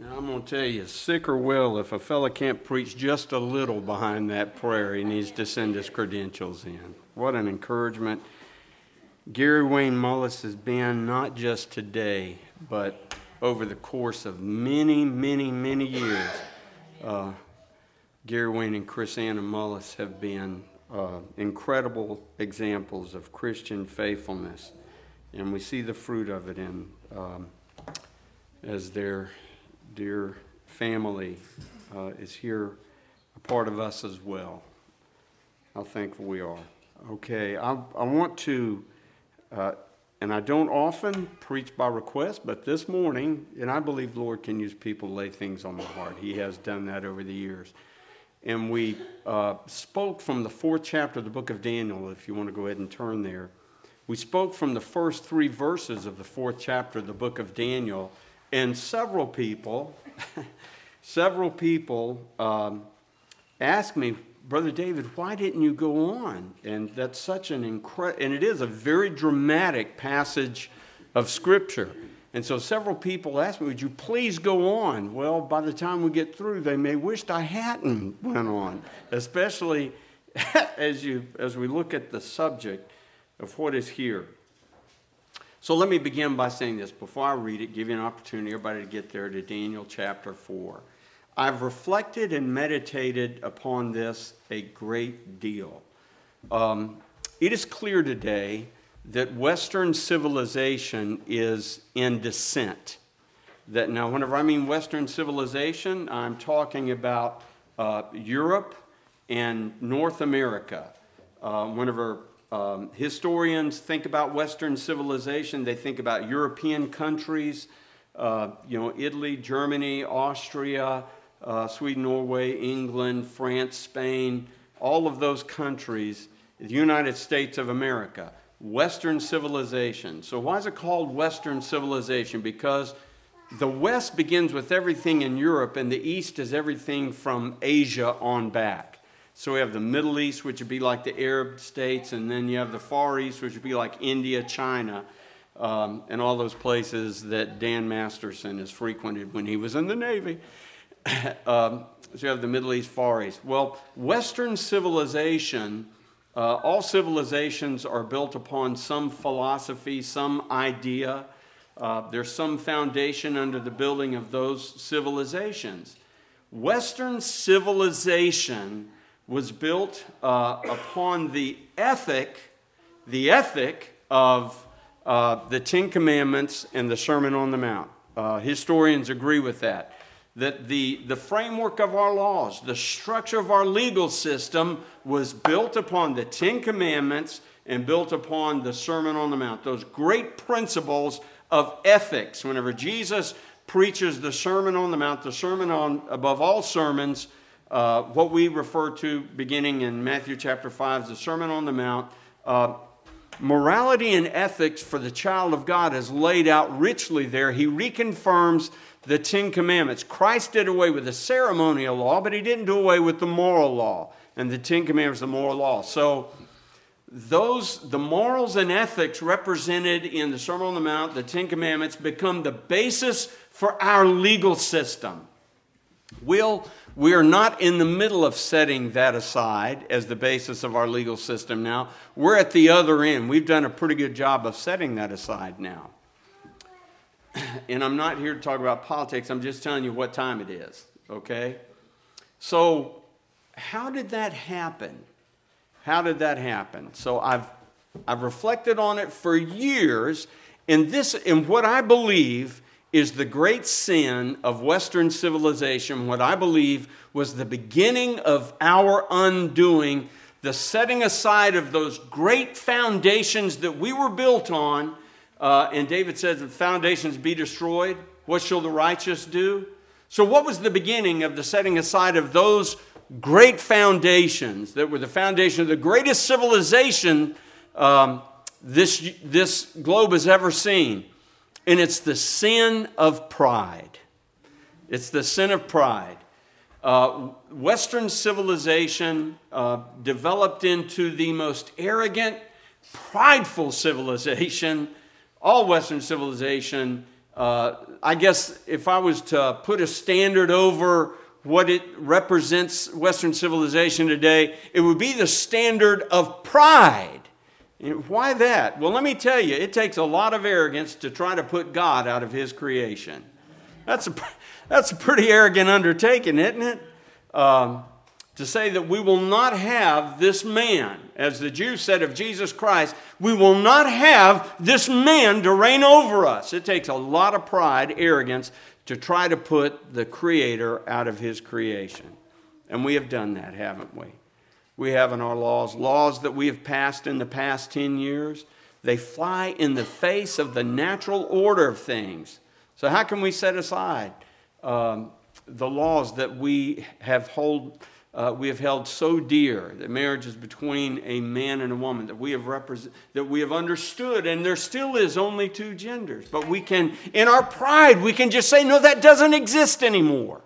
I'm going to tell you, sick or well, if a fella can't preach just a little behind that prayer, he needs to send his credentials in. What an encouragement. Gary Wayne Mullis has been not just today, but over the course of many, many, many years. Gary Wayne and Chris Anna Mullis have been incredible examples of Christian faithfulness, and we see the fruit of it in as their dear family is here, a part of us as well. How thankful we are. Okay, I want to, and I don't often preach by request, but this morning, and I believe the Lord can use people to lay things on my heart. He has done that over the years. And we spoke from the 4th chapter of the book of Daniel, if you want to go ahead and turn there. We spoke from the first 3 verses of the 4th chapter of the book of Daniel, and several people asked me, Brother David, why didn't you go on? And that's such an and it is a very dramatic passage of Scripture. And so several people asked me, would you please go on? Well, by the time we get through, they may wish I hadn't went on, especially as we look at the subject of what is here. So let me begin by saying this. Before I read it, give you an opportunity, everybody, to get there to Daniel chapter 4. I've reflected and meditated upon this a great deal. It is clear today that Western civilization is in descent. That now, whenever I mean Western civilization, I'm talking about Europe and North America. Whenever historians think about Western civilization, they think about European countries, Italy, Germany, Austria, Sweden, Norway, England, France, Spain, all of those countries, the United States of America. Western civilization. So why is it called Western civilization? Because the West begins with everything in Europe, and the East is everything from Asia on back. So we have the Middle East, which would be like the Arab states, and then you have the Far East, which would be like India, China, and all those places that Dan Masterson has frequented when he was in the Navy. So you have the Middle East, Far East. Well, Western civilization, all civilizations are built upon some philosophy, some idea. There's some foundation under the building of those civilizations. Western civilization was built upon the ethic of the Ten Commandments and the Sermon on the Mount. Historians agree with that. That the framework of our laws, the structure of our legal system was built upon the Ten Commandments and built upon the Sermon on the Mount. Those great principles of ethics. Whenever Jesus preaches the Sermon on the Mount, the sermon on above all sermons, what we refer to beginning in Matthew chapter 5 as the Sermon on the Mount, morality and ethics for the child of God is laid out richly there. He reconfirms the Ten Commandments. Christ did away with the ceremonial law, but he didn't do away with the moral law. And the Ten Commandments, the moral law. So the morals and ethics represented in the Sermon on the Mount, the Ten Commandments, become the basis for our legal system. We are not in the middle of setting that aside as the basis of our legal system now. We're at the other end. We've done a pretty good job of setting that aside now. And I'm not here to talk about politics. I'm just telling you what time it is, okay? So how did that happen? How did that happen? So I've reflected on it for years, and what I believe is the great sin of Western civilization, what I believe was the beginning of our undoing, the setting aside of those great foundations that we were built on. And David says, if foundations be destroyed, what shall the righteous do? So what was the beginning of the setting aside of those great foundations that were the foundation of the greatest civilization this globe has ever seen? And it's the sin of pride. It's the sin of pride. Western civilization developed into the most arrogant, prideful civilization. All Western civilization I guess if I was to put a standard over what it represents Western civilization today, it would be the standard of pride. Why that? Well, let me tell you, it takes a lot of arrogance to try to put God out of his creation. That's a pretty arrogant undertaking, isn't it? To say that we will not have this man, as the Jews said of Jesus Christ, we will not have this man to reign over us. It takes a lot of pride, arrogance, to try to put the Creator out of his creation. And we have done that, haven't we? We have in our laws that we have passed in the past 10 years. They fly in the face of the natural order of things. So how can we set aside the laws that we have held so dear, that marriage is between a man and a woman, that we have understood, and there still is only two genders. But we can, in our pride, we can just say, no, that doesn't exist anymore.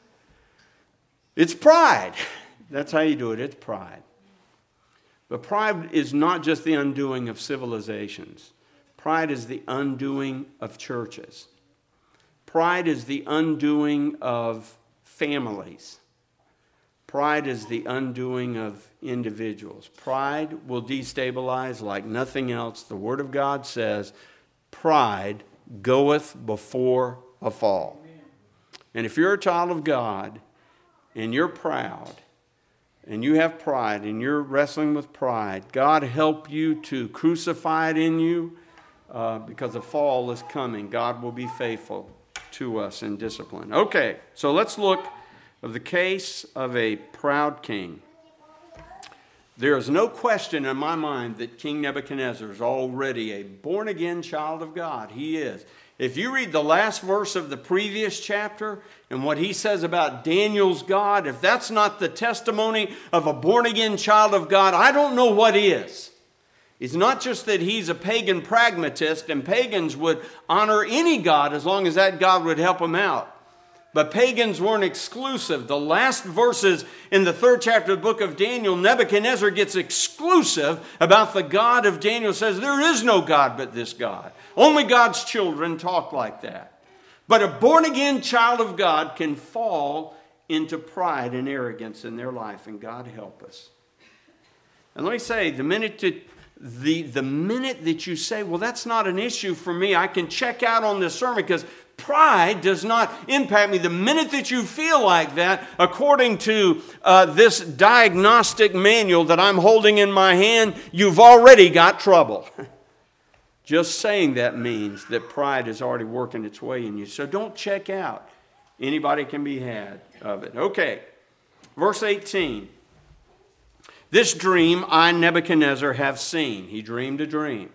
It's pride. That's how you do it. It's pride. But pride is not just the undoing of civilizations. Pride is the undoing of churches. Pride is the undoing of families. Pride is the undoing of individuals. Pride will destabilize like nothing else. The Word of God says, pride goeth before a fall. And if you're a child of God and you're proud, and you have pride, and you're wrestling with pride, God help you to crucify it in you, because the fall is coming. God will be faithful to us in discipline. Okay, so let's look at the case of a proud king. There is no question in my mind that King Nebuchadnezzar is already a born-again child of God. He is. If you read the last verse of the previous chapter and what he says about Daniel's God, if that's not the testimony of a born-again child of God, I don't know what is. It's not just that he's a pagan pragmatist, and pagans would honor any god as long as that god would help them out. But pagans weren't exclusive. The last verses in the 3rd chapter of the book of Daniel, Nebuchadnezzar gets exclusive about the God of Daniel. Says there is no God but this God. Only God's children talk like that. But a born-again child of God can fall into pride and arrogance in their life, and God help us. And let me say, the minute that you say, well, that's not an issue for me, I can check out on this sermon because pride does not impact me. The minute that you feel like that, according to this diagnostic manual that I'm holding in my hand, you've already got trouble. Just saying that means that pride is already working its way in you. So don't check out. Anybody can be had of it. Okay, verse 18. This dream I, Nebuchadnezzar, have seen. He dreamed a dream.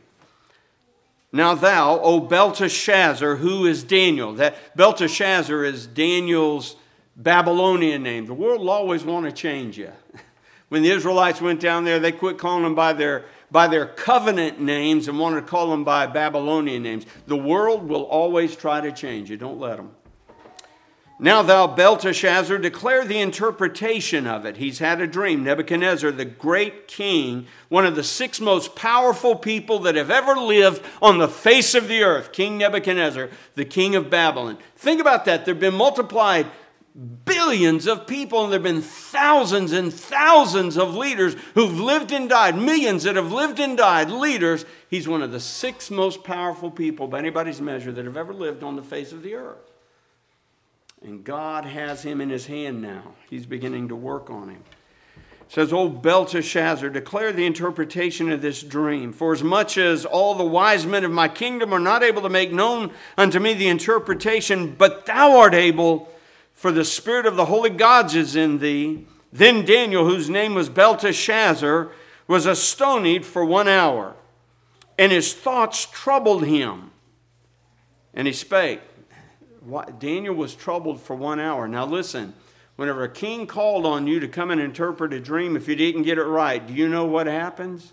Now thou, O Belteshazzar, who is Daniel? That Belteshazzar is Daniel's Babylonian name. The world will always want to change you. When the Israelites went down there, they quit calling them by their covenant names and wanted to call them by Babylonian names. The world will always try to change you. Don't let them. Now thou, Belteshazzar, declare the interpretation of it. He's had a dream. Nebuchadnezzar, the great king, one of the 6 most powerful people that have ever lived on the face of the earth, King Nebuchadnezzar, the king of Babylon. Think about that. There have been multiplied billions of people, and there have been thousands and thousands of leaders who've lived and died, millions that have lived and died, leaders. He's one of the 6 most powerful people by anybody's measure that have ever lived on the face of the earth. And God has him in his hand now. He's beginning to work on him. It says, O Belteshazzar, declare the interpretation of this dream. For as much as all the wise men of my kingdom are not able to make known unto me the interpretation, but thou art able, for the spirit of the holy gods is in thee. Then Daniel, whose name was Belteshazzar, was astonied for 1 hour, and his thoughts troubled him. And he spake. Daniel was troubled for 1 hour. Now listen, whenever a king called on you to come and interpret a dream, if you didn't get it right, do you know what happens?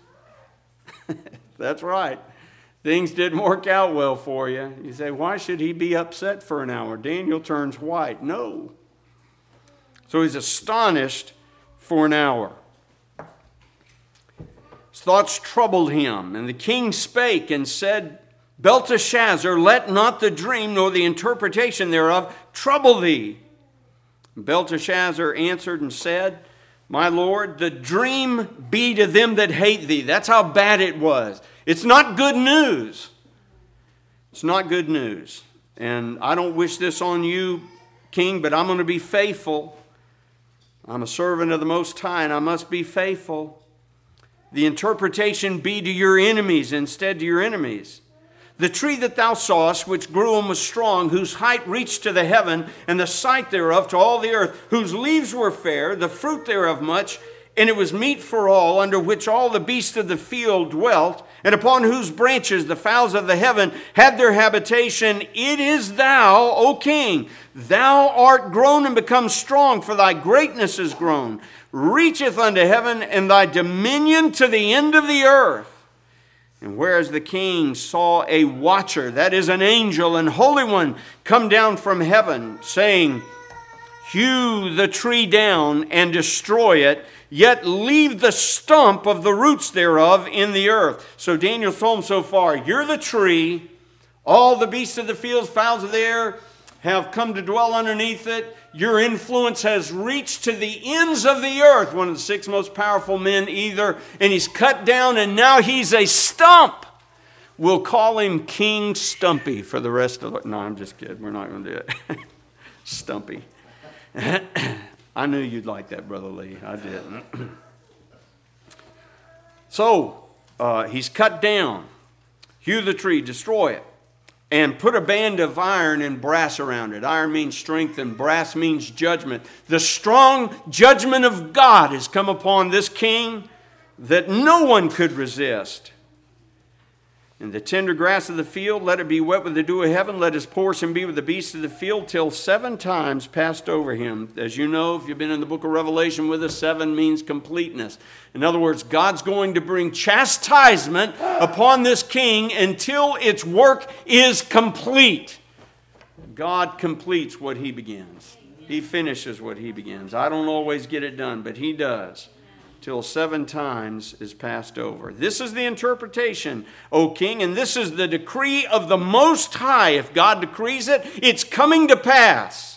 That's right. Things didn't work out well for you. You say, why should he be upset for an hour? Daniel turns white. No. So he's astonished for an hour. His thoughts troubled him, and the king spake and said, Belteshazzar, let not the dream nor the interpretation thereof trouble thee. Belteshazzar answered and said, my Lord, the dream be to them that hate thee. That's how bad it was. It's not good news. It's not good news. And I don't wish this on you, King, but I'm going to be faithful. I'm a servant of the Most High, and I must be faithful. The interpretation be to your enemies instead to your enemies. The tree that thou sawest, which grew and was strong, whose height reached to the heaven, and the sight thereof to all the earth, whose leaves were fair, the fruit thereof much, and it was meat for all, under which all the beasts of the field dwelt, and upon whose branches the fowls of the heaven had their habitation. It is thou, O King. Thou art grown and become strong, for thy greatness is grown. Reacheth unto heaven, and thy dominion to the end of the earth. And whereas the king saw a watcher, that is an angel and holy one, come down from heaven, saying, hew the tree down and destroy it, yet leave the stump of the roots thereof in the earth. So Daniel's told him so far, you're the tree, all the beasts of the fields, fowls of the air have come to dwell underneath it. Your influence has reached to the ends of the earth. One of the 6 most powerful men either. And he's cut down and now he's a stump. We'll call him King Stumpy for the rest of the... No, I'm just kidding. We're not going to do it. Stumpy. I knew you'd like that, Brother Lee. I did. So, he's cut down. Hew the tree, destroy it. And put a band of iron and brass around it. Iron means strength and brass means judgment. The strong judgment of God has come upon this king that no one could resist. And the tender grass of the field, let it be wet with the dew of heaven. Let his portion be with the beasts of the field till 7 times passed over him. As you know, if you've been in the book of Revelation with us, 7 means completeness. In other words, God's going to bring chastisement upon this king until its work is complete. God completes what he begins. He finishes what he begins. I don't always get it done, but he does. Till 7 times is passed over. This is the interpretation, O king, and this is the decree of the Most High. If God decrees it, it's coming to pass,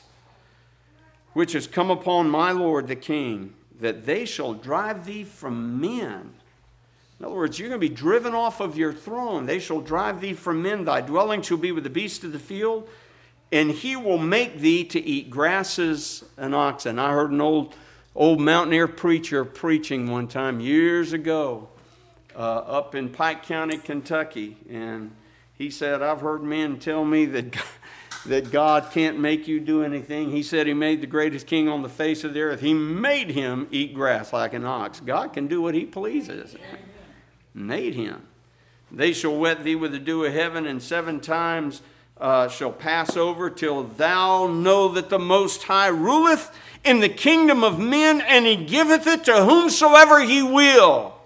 which has come upon my Lord the king, that they shall drive thee from men. In other words, you're going to be driven off of your throne. They shall drive thee from men. Thy dwelling shall be with the beasts of the field, and he will make thee to eat grasses and oxen. I heard an old mountaineer preacher preaching one time years ago up in Pike County, Kentucky. And he said, I've heard men tell me that God can't make you do anything. He said he made the greatest king on the face of the earth. He made him eat grass like an ox. God can do what he pleases. Made him. They shall wet thee with the dew of heaven, and 7 times shall pass over till thou know that the Most High ruleth in the kingdom of men, and he giveth it to whomsoever he will.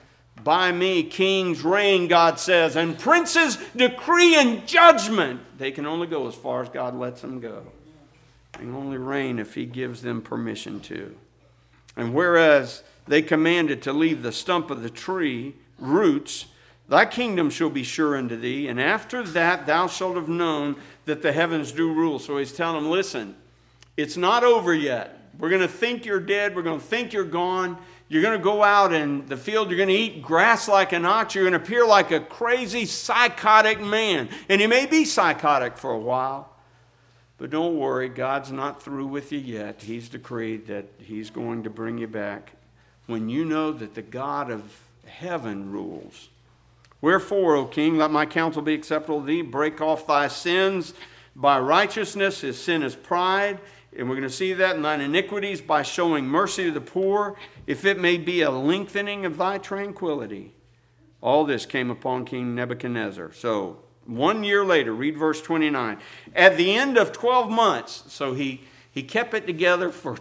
By me kings reign, God says, and princes decree and judgment. They can only go as far as God lets them go. They can only reign if he gives them permission to. And whereas they commanded to leave the stump of the tree, roots, thy kingdom shall be sure unto thee, and after that thou shalt have known that the heavens do rule. So he's telling them, listen, it's not over yet. We're going to think you're dead. We're going to think you're gone. You're going to go out in the field. You're going to eat grass like an ox. You're going to appear like a crazy, psychotic man. And you may be psychotic for a while. But don't worry, God's not through with you yet. He's decreed that he's going to bring you back when you know that the God of heaven rules. Wherefore, O king, let my counsel be acceptable to thee. Break off thy sins by righteousness. His sin is pride. And we're going to see that in thine iniquities by showing mercy to the poor, if it may be a lengthening of thy tranquility. All this came upon King Nebuchadnezzar. So 1 year later, read verse 29. At the end of 12 months, so he kept it together for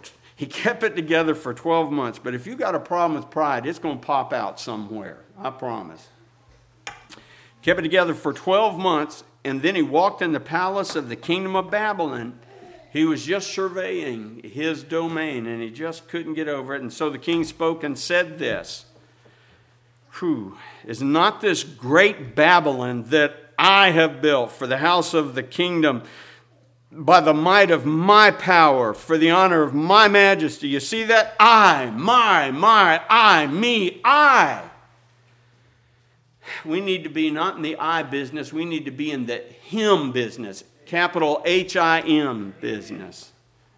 12 months. But if you got a problem with pride, it's going to pop out somewhere. I promise. Kept it together for 12 months, and then he walked in the palace of the kingdom of Babylon. He was just surveying his domain, and he just couldn't get over it. And so the king spoke and said this, is not this great Babylon that I have built for the house of the kingdom by the might of my power, for the honor of my majesty. You see that? I, me, I. We need to be not in the I business. We need to be in the him business. Capital H-I-M business.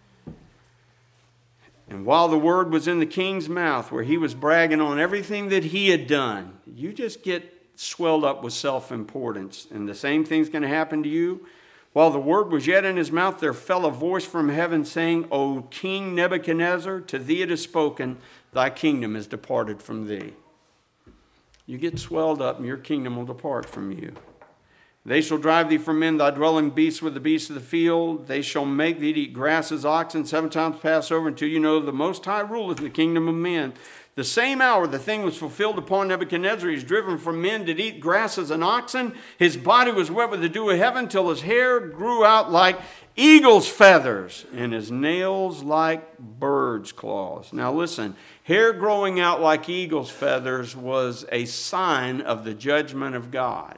And while the word was in the king's mouth, where he was bragging on everything that he had done, you just get swelled up with self-importance. And the same thing's going to happen to you. While the word was yet in his mouth, there fell a voice from heaven saying, O King Nebuchadnezzar, to thee it is spoken, thy kingdom is departed from thee. You get swelled up and your kingdom will depart from you. They shall drive thee from men, thy dwelling beasts with the beasts of the field. They shall make thee to eat grass as oxen 7 times pass over, until you know the Most High ruleth the kingdom of men. The same hour the thing was fulfilled upon Nebuchadnezzar. He is driven from men to eat grass as an oxen. His body was wet with the dew of heaven, till his hair grew out like eagle's feathers, and his nails like bird's claws. Now listen, hair growing out like eagle's feathers was a sign of the judgment of God.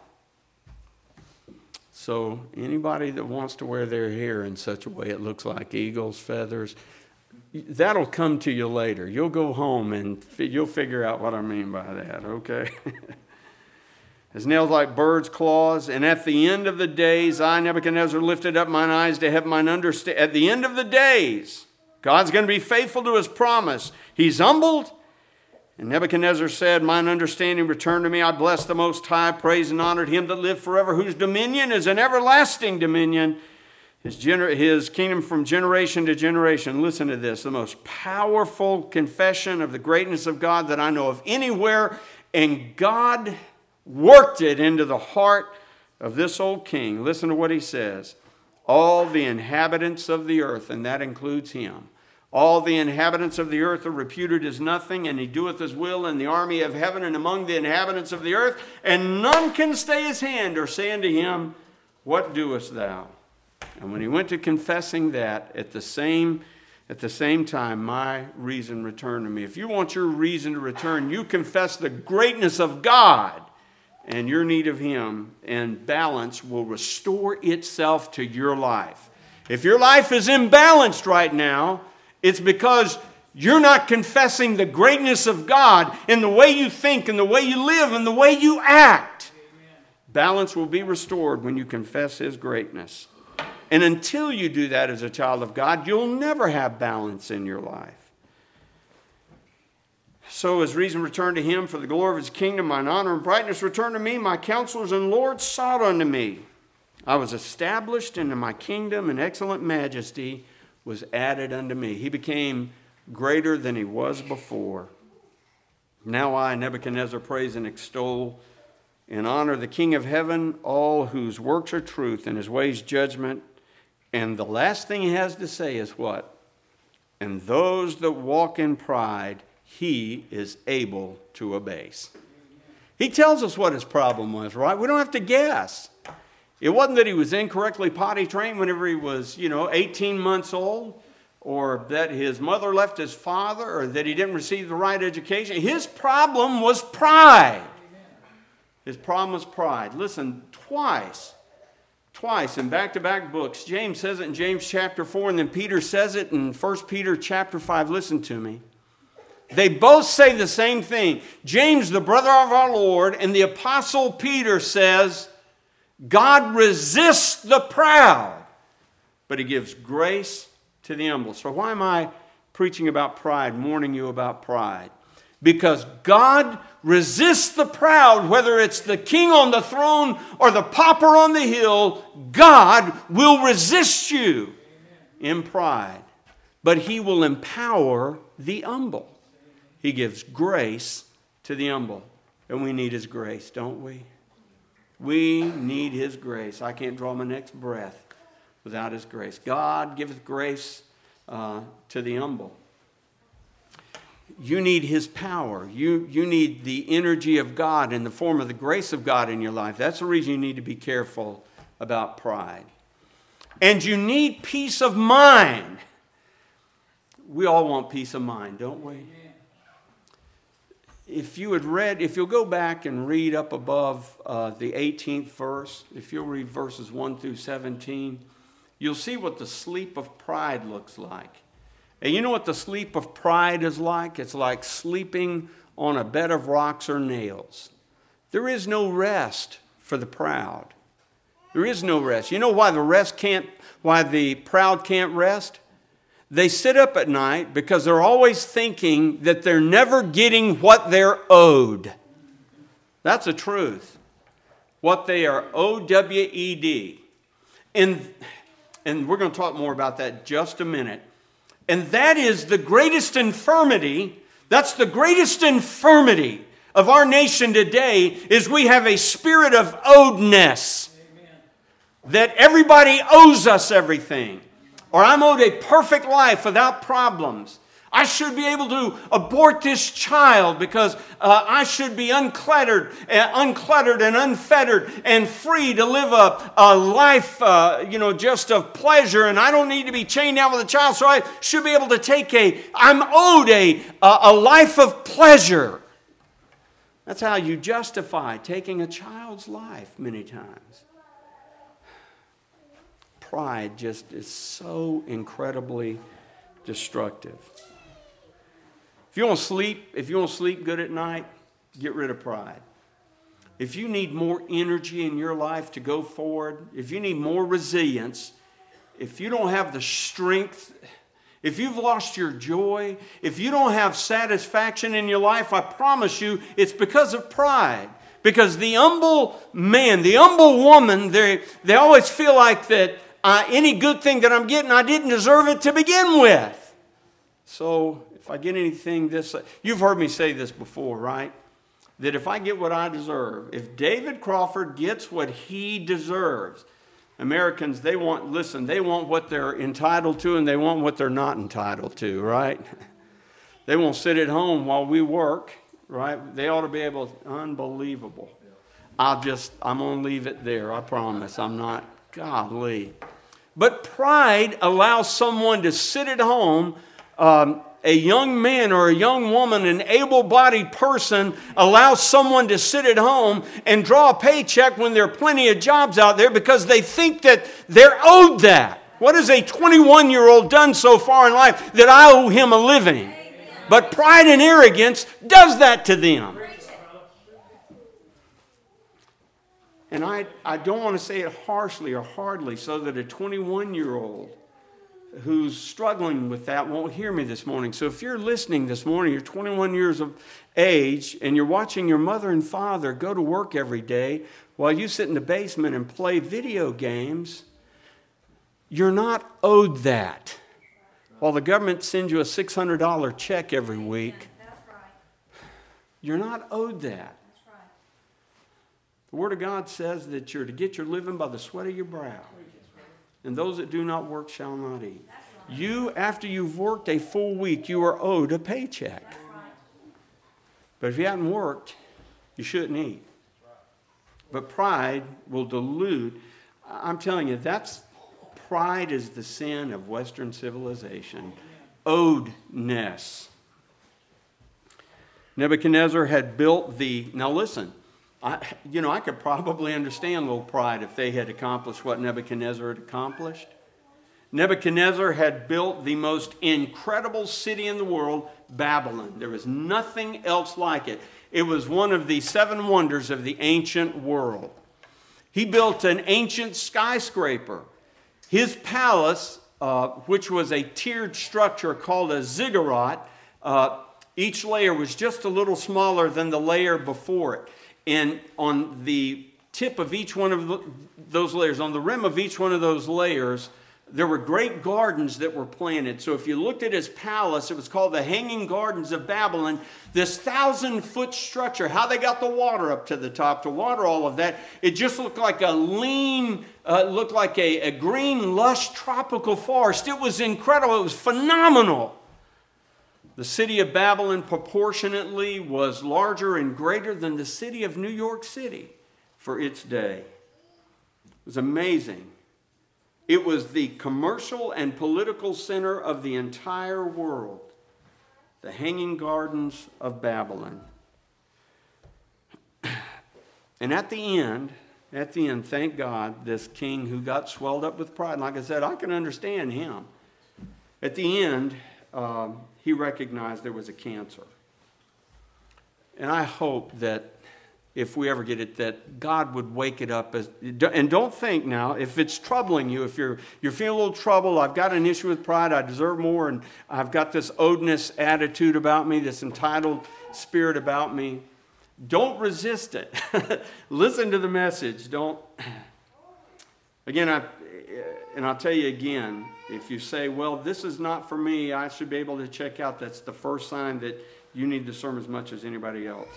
So anybody that wants to wear their hair in such a way it looks like eagle's feathers, that'll come to you later. You'll go home and you'll figure out what I mean by that, okay? His nails like bird's claws. And at the end of the days, I, Nebuchadnezzar, lifted up mine eyes to have mine understanding. At the end of the days, God's going to be faithful to his promise. He's humbled. And Nebuchadnezzar said, mine understanding returned to me. I bless the Most High, praise and honored him that lived forever, whose dominion is an everlasting dominion. His kingdom from generation to generation. Listen to this, the most powerful confession of the greatness of God that I know of anywhere. And God worked it into the heart of this old king. Listen to what he says. All the inhabitants of the earth, and that includes him. All the inhabitants of the earth are reputed as nothing, and he doeth his will in the army of heaven and among the inhabitants of the earth, and none can stay his hand or say unto him, what doest thou? And when he went to confessing that, at the same time, my reason returned to me. If you want your reason to return, you confess the greatness of God and your need of him, and balance will restore itself to your life. If your life is imbalanced right now, it's because you're not confessing the greatness of God in the way you think and the way you live and the way you act. Amen. Balance will be restored when you confess his greatness. And until you do that as a child of God, you'll never have balance in your life. So his reason returned to him for the glory of his kingdom, mine honor and brightness returned to me. My counselors and lords sought unto me. I was established into my kingdom, and excellent majesty was added unto me. He became greater than he was before. Now I, Nebuchadnezzar, praise and extol and honor the King of heaven, all whose works are truth and his ways judgment. And the last thing he has to say is what? And those that walk in pride, he is able to abase. He tells us what his problem was, right? We don't have to guess. It wasn't that he was incorrectly potty trained whenever he was, 18 months old, or that his mother left his father, or that he didn't receive the right education. His problem was pride. His problem was pride. Listen, twice in back-to-back books, James says it in James chapter 4, and then Peter says it in 1 Peter chapter 5. Listen to me. They both say the same thing. James, the brother of our Lord, and the apostle Peter says, God resists the proud, but he gives grace to the humble. So why am I preaching about pride, warning you about pride? Because God resists the proud, whether it's the king on the throne or the pauper on the hill. God will resist you in pride, but he will empower the humble. He gives grace to the humble, and we need his grace, don't we? We need his grace. I can't draw my next breath without his grace. God giveth grace to the humble. You need his power. You need the energy of God in the form of the grace of God in your life. That's the reason you need to be careful about pride. And you need peace of mind. We all want peace of mind, don't we? if you'll go back and read up above the 18th verse, if you'll read verses 1 through 17, you'll see what the sleep of pride looks like. And you know what the sleep of pride is like? It's like sleeping on a bed of rocks or nails. There is no rest for the proud. There is no rest. You know why the proud can't rest? They sit up at night because they're always thinking that they're never getting what they're owed. That's the truth. What they are O-W-E-D. And we're going to talk more about that in just a minute. And that is the greatest infirmity. That's the greatest infirmity of our nation today, is we have a spirit of owedness. Amen. That everybody owes us everything. Or I'm owed a perfect life without problems. I should be able to abort this child because I should be uncluttered and unfettered and free to live a life, just of pleasure. And I don't need to be chained down with a child, so I should be able to I'm owed a life of pleasure. That's how you justify taking a child's life many times. Pride just is so incredibly destructive. If you want to sleep good at night, get rid of pride. If you need more energy in your life to go forward, if you need more resilience, if you don't have the strength, if you've lost your joy, if you don't have satisfaction in your life, I promise you it's because of pride. Because the humble man, the humble woman, they always feel like that any good thing that I'm getting, I didn't deserve it to begin with. So if I get anything you've heard me say this before, right? That if I get what I deserve, if David Crawford gets what he deserves, Americans, they want what they're entitled to, and they want what they're not entitled to, right? They won't sit at home while we work, right? They ought to be able, unbelievable. I'm going to leave it there, I promise. I'm not, golly. But pride allows someone to sit at home, a young man or a young woman, an able-bodied person, allows someone to sit at home and draw a paycheck when there are plenty of jobs out there because they think that they're owed that. What has a 21-year-old done so far in life that I owe him a living? But pride and arrogance does that to them. And I don't want to say it harshly or hardly so that a 21-year-old who's struggling with that won't hear me this morning. So if you're listening this morning, you're 21 years of age, and you're watching your mother and father go to work every day while you sit in the basement and play video games, you're not owed that. While the government sends you a $600 check every week, you're not owed that. The Word of God says that you're to get your living by the sweat of your brow. And those that do not work shall not eat. You, after you've worked a full week, you are owed a paycheck. But if you haven't worked, you shouldn't eat. But pride will dilute. I'm telling you, pride is the sin of Western civilization. Owedness. Nebuchadnezzar had built now listen, I could probably understand a little pride if they had accomplished what Nebuchadnezzar had accomplished. Nebuchadnezzar had built the most incredible city in the world, Babylon. There was nothing else like it. It was one of the 7 wonders of the ancient world. He built an ancient skyscraper. His palace, which was a tiered structure called a ziggurat, each layer was just a little smaller than the layer before it. And on the tip of each one of those layers, on the rim of each one of those layers, there were great gardens that were planted. So if you looked at his palace, it was called the Hanging Gardens of Babylon. This 1,000-foot structure, how they got the water up to the top to water all of that, it just looked like a green, lush tropical forest. It was incredible. It was phenomenal. The city of Babylon proportionately was larger and greater than the city of New York City for its day. It was amazing. It was the commercial and political center of the entire world. The Hanging Gardens of Babylon. And at the end, thank God, this king who got swelled up with pride, and like I said, I can understand him. At the end, he recognized there was a cancer. And I hope that if we ever get it, that God would wake it up. And don't think now, if it's troubling you, if you're feeling a little trouble, I've got an issue with pride, I deserve more, and I've got this odious attitude about me, this entitled spirit about me, don't resist it. Listen to the message. Again, I'll tell you again, if you say, well, this is not for me, I should be able to check out, that's the first sign that you need the sermon as much as anybody else.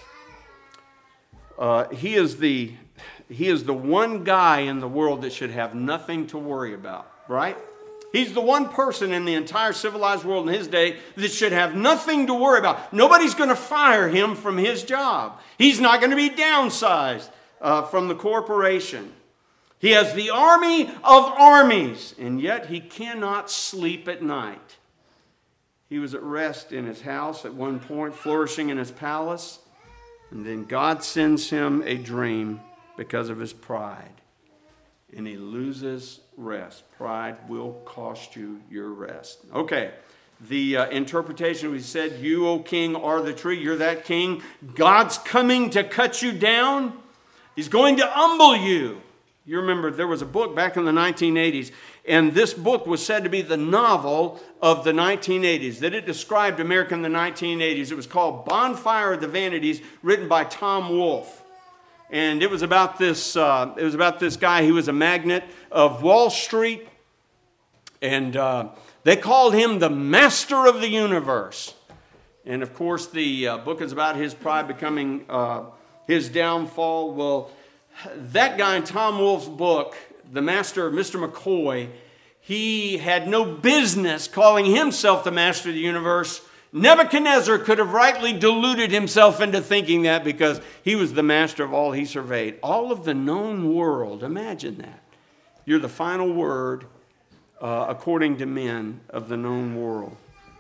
He is the one guy in the world that should have nothing to worry about, right? He's the one person in the entire civilized world in his day that should have nothing to worry about. Nobody's going to fire him from his job. He's not going to be downsized from the corporation. He has the army of armies, and yet he cannot sleep at night. He was at rest in his house at one point, flourishing in his palace, and then God sends him a dream because of his pride. And he loses rest. Pride will cost you your rest. Okay, the interpretation, we said, you, O king, are the tree. You're that king. God's coming to cut you down. He's going to humble you. You remember there was a book back in the 1980s, and this book was said to be the novel of the 1980s, that it described America in the 1980s. It was called Bonfire of the Vanities, written by Tom Wolfe. And it was about this guy who was a magnate of Wall Street, and they called him the master of the universe. And of course, the book is about his pride becoming his downfall. Well, that guy in Tom Wolfe's book, the master, Mr. McCoy, he had no business calling himself the master of the universe. Nebuchadnezzar could have rightly deluded himself into thinking that because he was the master of all he surveyed. All of the known world, imagine that. You're the final word, according to men, of the known world.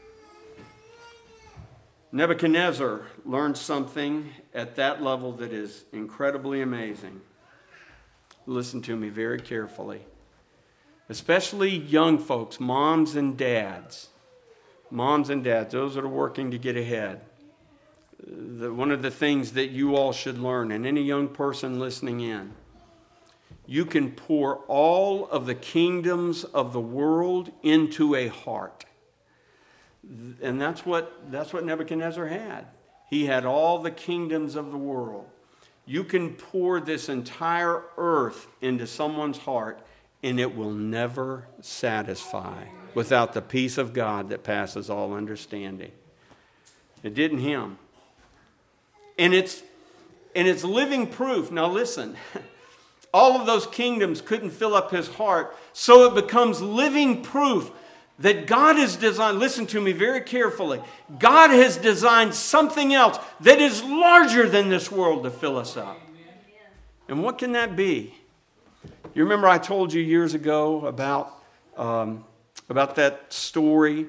Nebuchadnezzar learned something at that level that is incredibly amazing. Listen to me very carefully. Especially young folks, moms and dads. Moms and dads, those that are working to get ahead. One of the things that you all should learn, and any young person listening in, you can pour all of the kingdoms of the world into a heart. And that's what Nebuchadnezzar had. He had all the kingdoms of the world. You can pour this entire earth into someone's heart, and it will never satisfy without the peace of God that passes all understanding. It didn't him. And it's living proof. Now listen, all of those kingdoms couldn't fill up his heart, so it becomes living proof that God has designed, listen to me very carefully, God has designed something else that is larger than this world to fill us up. And what can that be? You remember I told you years ago about that story?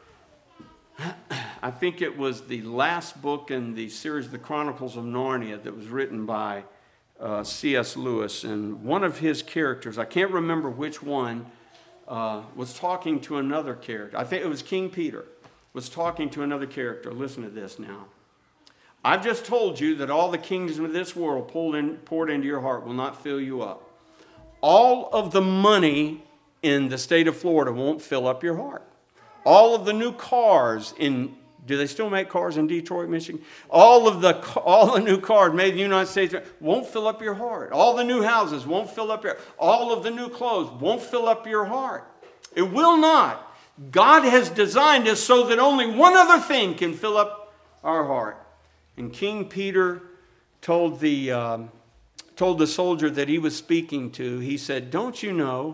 I think it was the last book in the series, The Chronicles of Narnia, that was written by C.S. Lewis. And one of his characters, I can't remember which one, was talking to another character. I think it was King Peter, was talking to another character. Listen to this now. I've just told you that all the kingdoms of this world poured into your heart will not fill you up. All of the money in the state of Florida won't fill up your heart. All of the new cars in, do they still make cars in Detroit, Michigan? All the new cars made in the United States won't fill up your heart. All the new houses won't fill up your heart. All of the new clothes won't fill up your heart. It will not. God has designed us so that only one other thing can fill up our heart. And King Peter told the soldier that he was speaking to, he said, Don't you know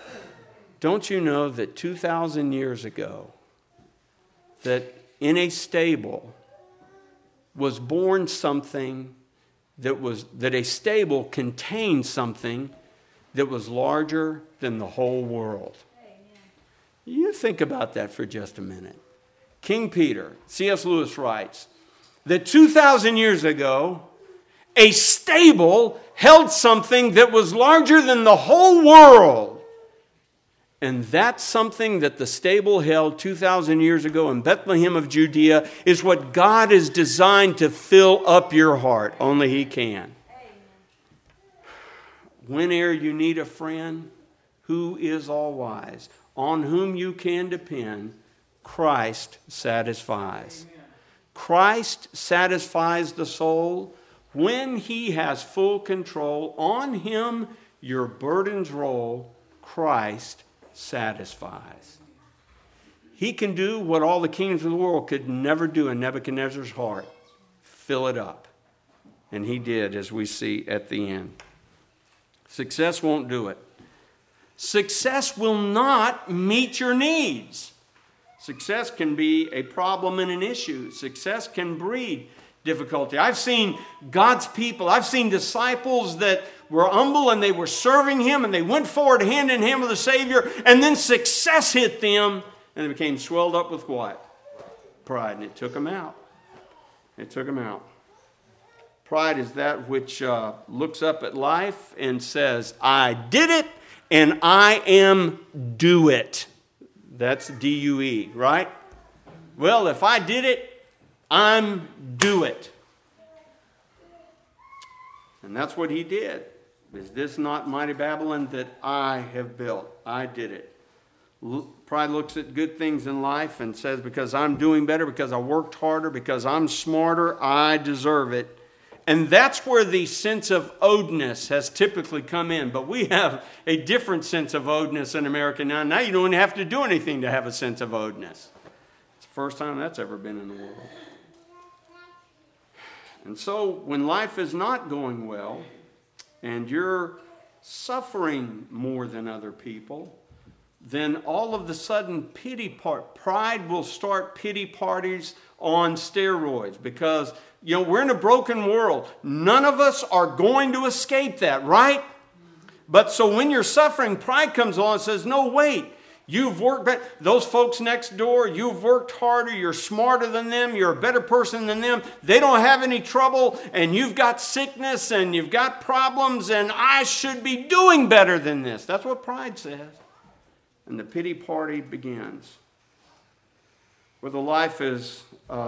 that 2,000 years ago, that in a stable was born something that a stable contained something that was larger than the whole world. Amen. You think about that for just a minute. King Peter, C.S. Lewis writes, that 2,000 years ago, a stable stable held something that was larger than the whole world. And that something that the stable held 2,000 years ago in Bethlehem of Judea is what God is designed to fill up your heart. Only He can. Whene'er you need a friend who is all wise, on whom you can depend, Christ satisfies. Amen. Christ satisfies the soul when He has full control. On Him your burdens roll. Christ satisfies. He can do what all the kingdoms of the world could never do in Nebuchadnezzar's heart. Fill it up. And He did, as we see at the end. Success won't do it. Success will not meet your needs. Success can be a problem and an issue. Success can breed difficulty. I've seen God's people, I've seen disciples that were humble and they were serving Him and they went forward hand in hand with the Savior, and then success hit them and they became swelled up with what? Pride, and it took them out. It took them out. Pride is that which looks up at life and says, I did it and I am do it. That's D-U-E, right? Well, if I did it, I'm do it. And that's what he did. Is this not mighty Babylon that I have built? I did it. Pride looks at good things in life and says, because I'm doing better, because I worked harder, because I'm smarter, I deserve it. And that's where the sense of owedness has typically come in. But we have a different sense of owedness in America now. Now you don't have to do anything to have a sense of owedness. It's the first time that's ever been in the world. And so when life is not going well and you're suffering more than other people, then all of a sudden pride will start pity parties on steroids, because we're in a broken world. None of us are going to escape that, right? But so when you're suffering, pride comes along and says, no, wait. You've worked better. Those folks next door, you've worked harder. You're smarter than them. You're a better person than them. They don't have any trouble, and you've got sickness and you've got problems, and I should be doing better than this. That's what pride says. And the pity party begins. Whether life is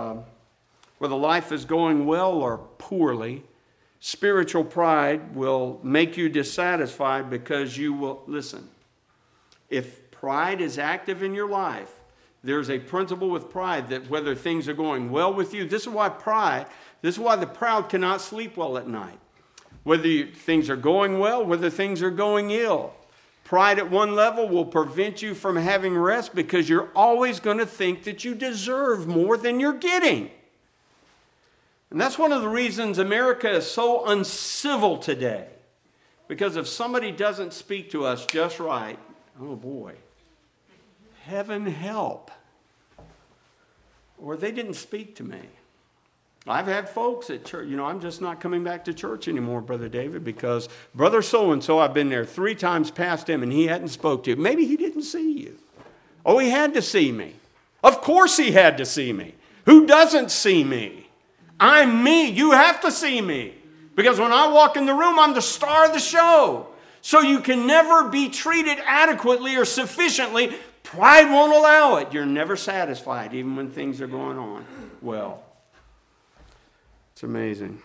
going well or poorly, spiritual pride will make you dissatisfied, because you will, listen, if pride is active in your life, there's a principle with pride that whether things are going well with you, this is why the proud cannot sleep well at night. Whether things are going well, whether things are going ill. Pride at one level will prevent you from having rest, because you're always going to think that you deserve more than you're getting. And that's one of the reasons America is so uncivil today. Because if somebody doesn't speak to us just right, oh boy, heaven help. Or they didn't speak to me. I've had folks at church, I'm just not coming back to church anymore, Brother David, because Brother so-and-so, I've been there 3 times past him and he hadn't spoke to you. Maybe he didn't see you. Oh, he had to see me. Of course he had to see me. Who doesn't see me? I'm me. You have to see me. Because when I walk in the room, I'm the star of the show. So you can never be treated adequately or sufficiently. Pride won't allow it. You're never satisfied, even when things are going on well. It's amazing.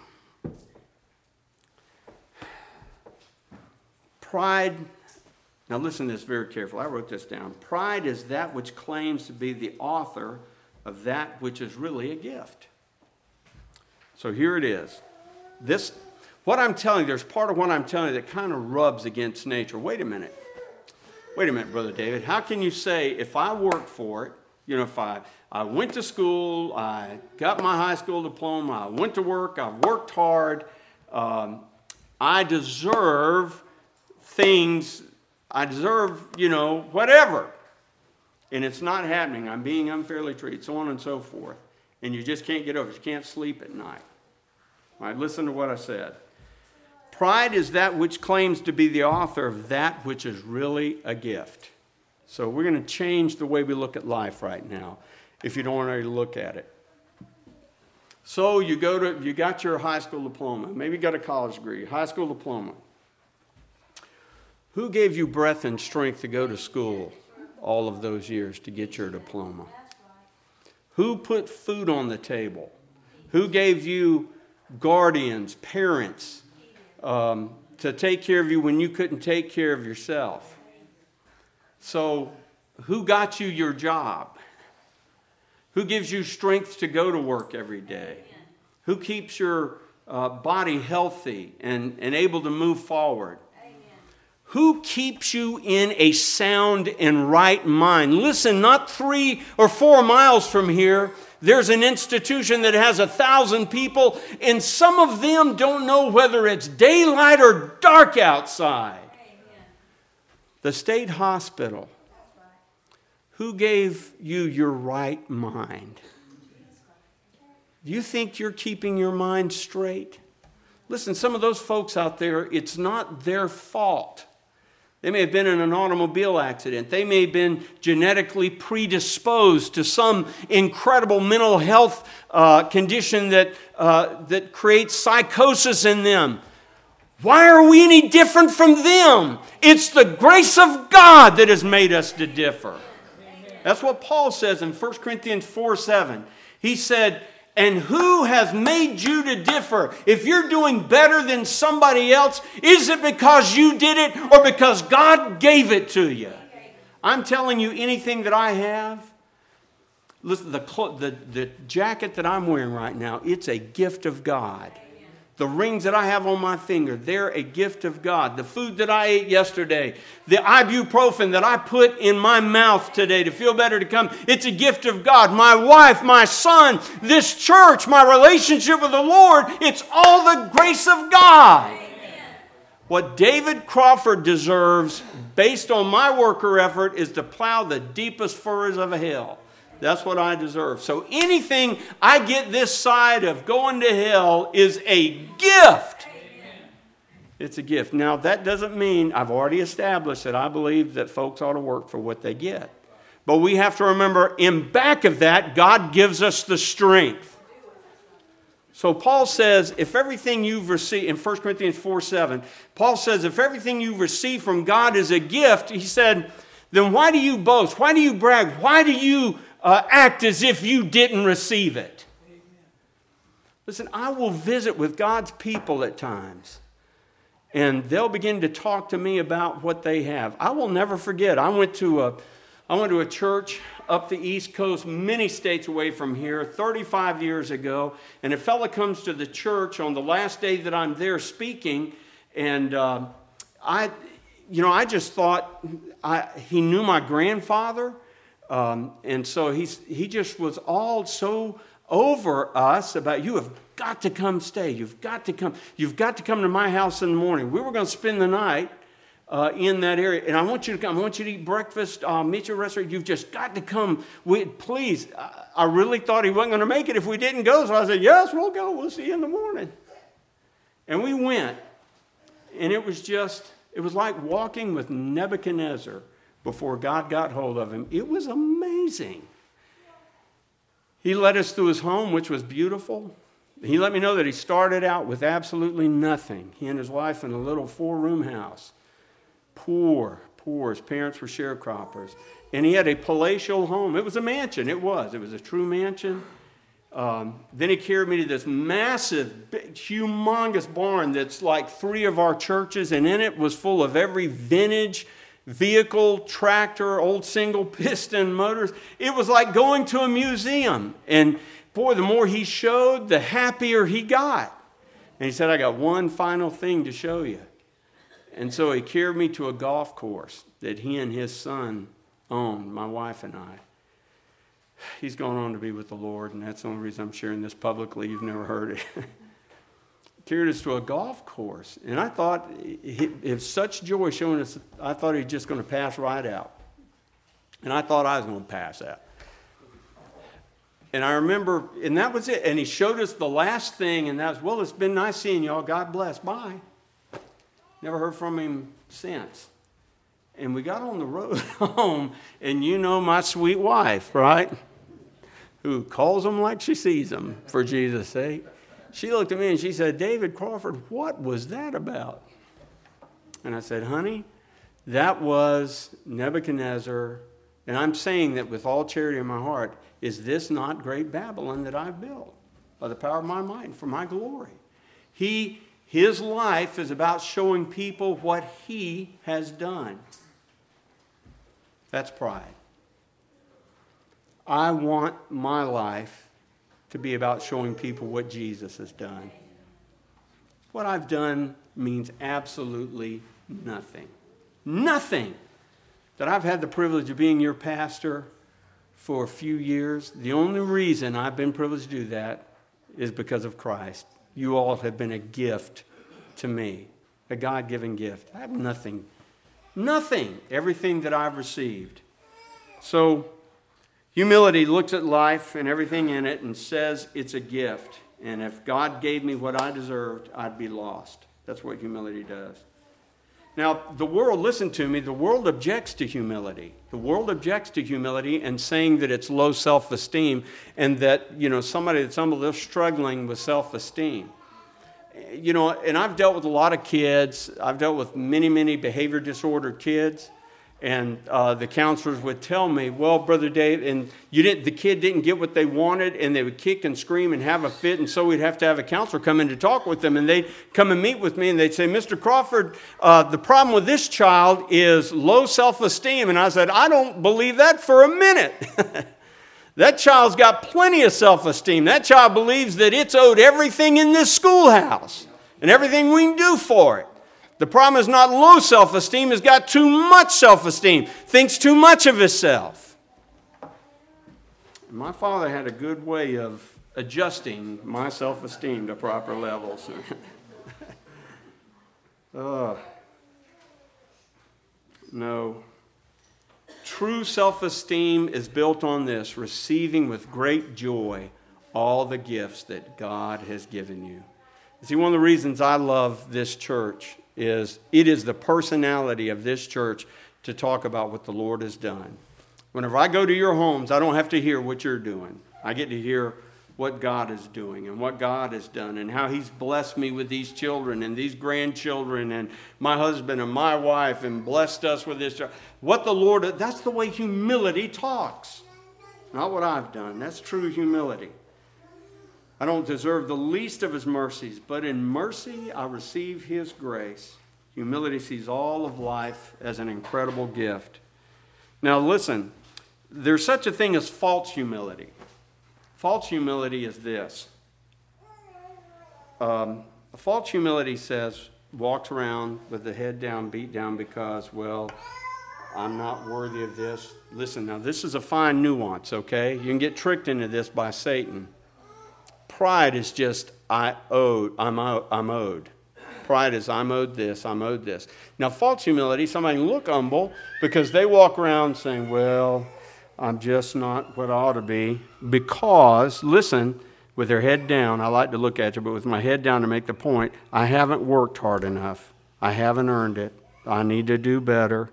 Pride, now listen to this very carefully. I wrote this down. Pride is that which claims to be the author of that which is really a gift. So here it is. What I'm telling you, there's part of what I'm telling you that kind of rubs against nature. Wait a minute, Brother David. How can you say, if I work for it, if I went to school, I got my high school diploma, I went to work, I worked hard, I deserve things, whatever. And it's not happening. I'm being unfairly treated, so on and so forth. And you just can't get over it. You can't sleep at night. All right, listen to what I said. Pride is that which claims to be the author of that which is really a gift. So we're going to change the way we look at life right now, if you don't already look at it. So you got your high school diploma. Maybe you got a college degree, high school diploma. Who gave you breath and strength to go to school all of those years to get your diploma? Who put food on the table? Who gave you guardians, parents, to take care of you when you couldn't take care of yourself? So who got you your job? Who gives you strength to go to work every day? Who keeps your body healthy and able to move forward? Who keeps you in a sound and right mind? Listen, not 3 or 4 miles from here, there's an institution that has 1,000 people, and some of them don't know whether it's daylight or dark outside. The state hospital. Who gave you your right mind? Do you think you're keeping your mind straight? Listen, some of those folks out there, it's not their fault. They may have been in an automobile accident. They may have been genetically predisposed to some incredible mental health condition that creates psychosis in them. Why are we any different from them? It's the grace of God that has made us to differ. That's what Paul says in 1 Corinthians 4:7. He said, and who has made you to differ? If you're doing better than somebody else, is it because you did it or because God gave it to you? I'm telling you, anything that I have, listen, the jacket that I'm wearing right now, it's a gift of God. The rings that I have on my finger, they're a gift of God. The food that I ate yesterday, the ibuprofen that I put in my mouth today to feel better to come, it's a gift of God. My wife, my son, this church, my relationship with the Lord, it's all the grace of God. Amen. What David Crawford deserves, based on my work or effort, is to plow the deepest furrows of a hell. That's what I deserve. So anything I get this side of going to hell is a gift. Amen. It's a gift. Now, that doesn't mean, I've already established that I believe that folks ought to work for what they get. But we have to remember, in back of that, God gives us the strength. So Paul says, if everything you've received, in 1 Corinthians 4:7, Paul says, if everything you've received from God is a gift, he said, then why do you boast? Why do you brag? Why do you act as if you didn't receive it? Amen. Listen, I will visit with God's people at times, and they'll begin to talk to me about what they have. I will never forget. I went to a church up the East Coast, many states away from here, 35 years ago, and a fellow comes to the church on the last day that I'm there speaking, and I just thought he knew my grandfather. And so he just was all so over us about, you have got to come stay. You've got to come. You've got to come to my house in the morning. We were going to spend the night in that area. And I want you to come. I want you to eat breakfast, meet your restaurant. You've just got to come. Please. I really thought he wasn't going to make it if we didn't go. So I said, yes, we'll go. We'll see you in the morning. And we went. And it was like walking with Nebuchadnezzar before God got hold of him. It was amazing. He led us through his home, which was beautiful. He let me know that he started out with absolutely nothing. He and his wife in a little 4-room house. Poor. His parents were sharecroppers. And he had a palatial home. It was a mansion. It was a true mansion. Then he carried me to this massive, big, humongous barn that's like 3 of our churches, and in it was full of every vintage vehicle, tractor, old single piston motors. It was like going to a museum. And boy, the more he showed, the happier he got. And he said, I got one final thing to show you. And so he carried me to a golf course that he and his son owned, my wife and I. He's gone on to be with the Lord, and that's the only reason I'm sharing this publicly. You've never heard it. Carried us to a golf course. And I thought, if such joy showing us, I thought he was just going to pass right out. And I thought I was going to pass out. And I remember, and that was it. And he showed us the last thing, and that was, well, it's been nice seeing y'all. God bless. Bye. Never heard from him since. And we got on the road home, and you know my sweet wife, right? who calls them like she sees them, for Jesus' sake. She looked at me and she said, David Crawford, what was that about? And I said, honey, that was Nebuchadnezzar. And I'm saying that with all charity in my heart, is this not great Babylon that I've built by the power of my might for my glory? His life is about showing people what he has done. That's pride. I want my life to be about showing people what Jesus has done. What I've done means absolutely nothing. Nothing. That I've had the privilege of being your pastor for a few years. The only reason I've been privileged to do that is because of Christ. You all have been a gift to me, a God-given gift. I have nothing. Nothing. Everything that I've received. So, humility looks at life and everything in it and says it's a gift. And if God gave me what I deserved, I'd be lost. That's what humility does. Now, the world, listen to me, the world objects to humility. The world objects to humility and saying that it's low self-esteem and that, somebody that's they're struggling with self-esteem. And I've dealt with a lot of kids. I've dealt with many, many behavior disordered kids. And the counselors would tell me, well, Brother Dave, and the kid didn't get what they wanted, and they would kick and scream and have a fit, and so we'd have to have a counselor come in to talk with them, and they'd come and meet with me, and they'd say, Mr. Crawford, the problem with this child is low self-esteem. And I said, I don't believe that for a minute. That child's got plenty of self-esteem. That child believes that it's owed everything in this schoolhouse and everything we can do for it. The problem is not low self-esteem. He's got too much self-esteem. Thinks too much of himself. My father had a good way of adjusting my self-esteem to proper levels. No. True self-esteem is built on this: receiving with great joy all the gifts that God has given you. See, one of the reasons I love this church is it is the personality of this church to talk about what the Lord has done. Whenever I go to your homes, I don't have to hear what you're doing. I get to hear what God is doing and what God has done and how he's blessed me with these children and these grandchildren and my husband and my wife and blessed us with this. What the Lord, that's the way humility talks. Not what I've done. That's true humility. I don't deserve the least of his mercies, but in mercy I receive his grace. Humility sees all of life as an incredible gift. Now listen, there's such a thing as false humility. False humility is this. False humility walks around with the head down, beat down because, well, I'm not worthy of this. Listen, now this is a fine nuance, okay? You can get tricked into this by Satan. Pride is just, I'm owed. Pride is, I'm owed this, I'm owed this. Now, false humility, somebody can look humble because they walk around saying, well, I'm just not what I ought to be. Because, listen, with their head down, I like to look at you, but with my head down to make the point, I haven't worked hard enough. I haven't earned it. I need to do better.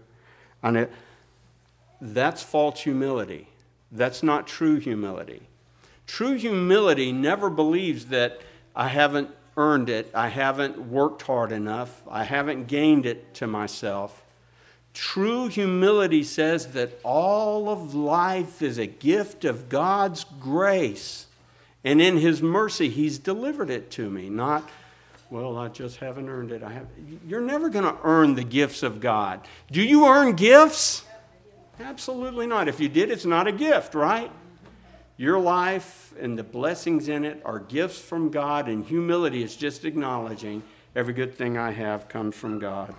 That's false humility. That's not true humility. True humility never believes that I haven't earned it, I haven't worked hard enough, I haven't gained it to myself. True humility says that all of life is a gift of God's grace. And in his mercy, he's delivered it to me. Not, well, I just haven't earned it. You're never going to earn the gifts of God. Do you earn gifts? Absolutely not. If you did, it's not a gift, right? Your life and the blessings in it are gifts from God, and humility is just acknowledging every good thing I have comes from God.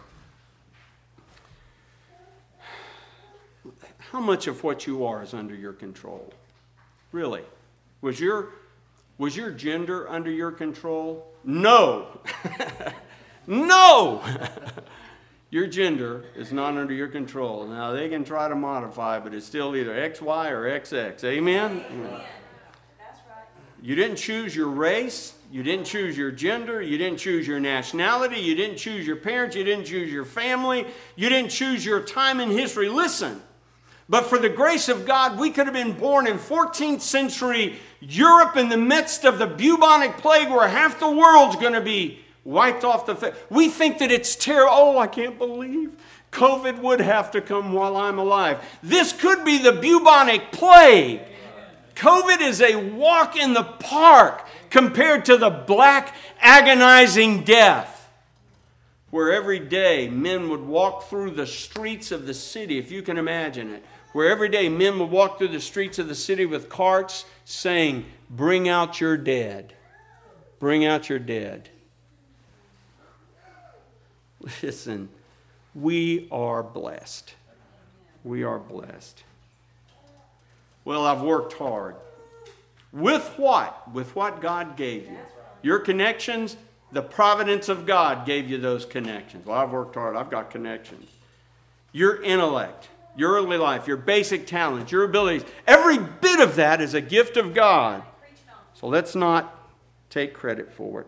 How much of what you are is under your control? Really? Was your gender under your control? No. No. Your gender is not under your control. Now, they can try to modify, but it's still either XY or XX. Amen? Amen. That's right. You didn't choose your race. You didn't choose your gender. You didn't choose your nationality. You didn't choose your parents. You didn't choose your family. You didn't choose your time in history. Listen, But for the grace of God, we could have been born in 14th century Europe in the midst of the bubonic plague where half the world's going to be wiped off the face. We think that it's terrible. Oh, I can't believe COVID would have to come while I'm alive. This could be the bubonic plague. COVID is a walk in the park compared to the black, agonizing death, where every day men would walk through the streets of the city, if you can imagine it, where every day men would walk through the streets of the city with carts saying, "Bring out your dead. Bring out your dead." Listen, we are blessed. We are blessed. Well, I've worked hard. With what? With what God gave you. Your connections, the providence of God gave you those connections. Well, I've worked hard. I've got connections. Your intellect, your early life, your basic talents, your abilities, every bit of that is a gift of God. So let's not take credit for it.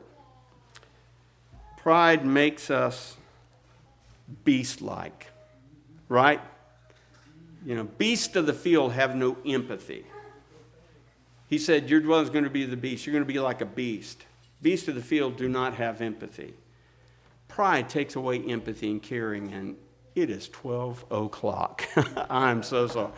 Pride makes us beast-like, right? You know, beasts of the field have no empathy. He said, you're going to be the beast. You're going to be like a beast. Beasts of the field do not have empathy. Pride takes away empathy and caring, and it is 12 o'clock. I'm so sorry.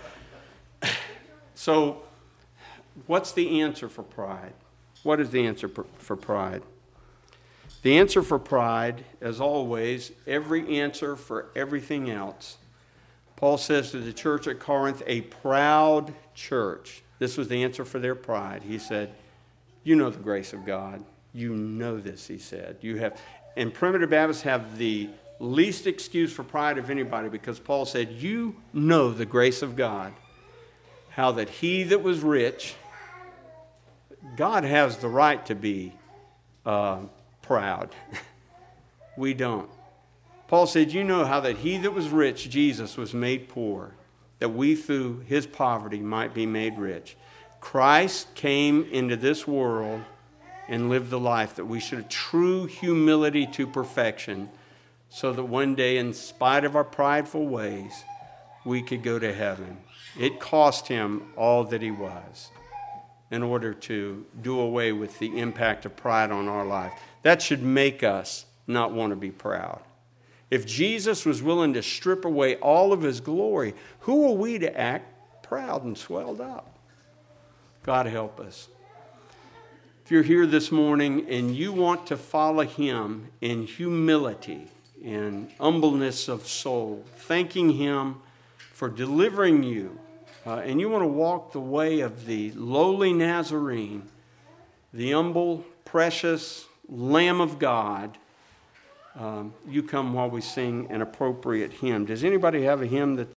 So, what's the answer for pride? What is the answer for pride? The answer for pride, as always, every answer for everything else. Paul says to the church at Corinth, a proud church. This was the answer for their pride. He said, you know the grace of God. You know this, he said. You have, and primitive Baptists have the least excuse for pride of anybody because Paul said, you know the grace of God. How that he that was rich, God has the right to be proud. We don't. Paul said, you know how that he that was rich, Jesus, was made poor, that we through his poverty might be made rich. Christ came into this world and lived the life that we should have true humility to perfection, so that one day, in spite of our prideful ways, we could go to heaven. It cost him all that he was in order to do away with the impact of pride on our life. That should make us not want to be proud. If Jesus was willing to strip away all of his glory, who are we to act proud and swelled up? God help us. If you're here this morning and you want to follow him in humility, in humbleness of soul, thanking him for delivering you, and you want to walk the way of the lowly Nazarene, the humble, precious Lamb of God, you come while we sing an appropriate hymn. Does anybody have a hymn that